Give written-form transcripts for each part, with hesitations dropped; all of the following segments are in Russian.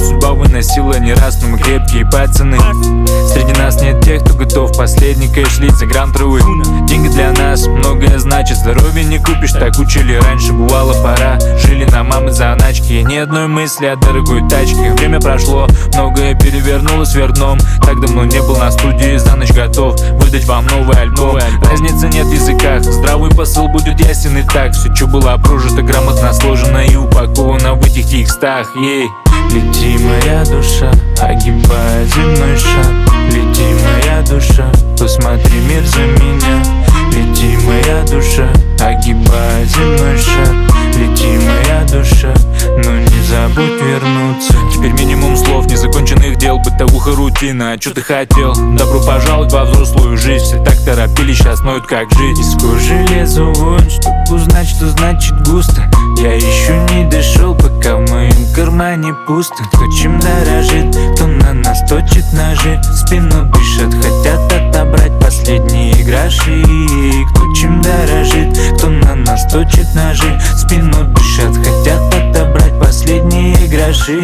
судьба выносила не раз, но мы крепкие пацаны. Среди нас нет тех, кто готов последний кэш лить за грамм травы. Деньги для нас многое значит, здоровье не купишь, так учили раньше, бывало пора. Жили на мамы заначки, ни одной мысли о дорогой тачке. Время прошло, многое перевернулось вверх дном. Так давно не был на студии, за ночь готов выдать вам новый альбом. Разницы нет в языках, здравый посыл будет ясен и так. Все, что было прожито, грамотно сложено и упаковано в этих текстах. Лети, моя душа, огибая земной шар. Лети, моя душа, посмотри мир за меня. Лети, моя душа, огибая земной шар. Лети, моя душа, но не забудь вернуться. Теперь минимум слов, незаконченных дел, бытовуха, рутина. А чё ты хотел? Добро пожаловать во взрослую жизнь. Все так торопились, сейчас ноют как жить. Из кожи лезу вон, чтоб узнать, что значит густо. Я еще не дошел, пока в моем кармане пусто. Кто чем дорожит, кто на нас точит ножи. В спину дышат, хотят отобрать последние гроши. Кто чем дорожит, кто на нас точит ножи. В спину дышат, хотят отобрать последние гроши.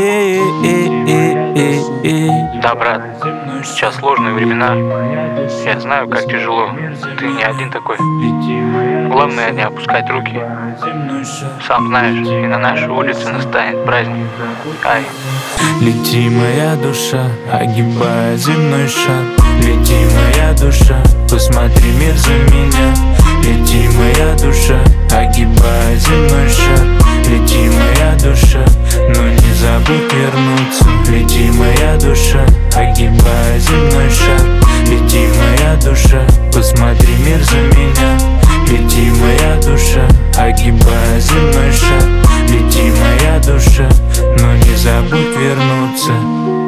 Да, брат, сейчас сложные времена. Я знаю, как тяжело. Ты не один такой. Главное не опускать руки. Сам знаешь, и на нашей улице настанет праздник. Ай. Лети, моя душа, огибая земной шар. Лети, моя душа, посмотри мир за меня. Лети, моя душа, огибая земной шар. Лети, моя душа, но не забудь вернуться. Лети, моя душа, огибая земной шар. Лети, моя душа, посмотри мир за меня. Лети, моя душа, огибая земной шар. Лети, моя душа, но не забудь вернуться.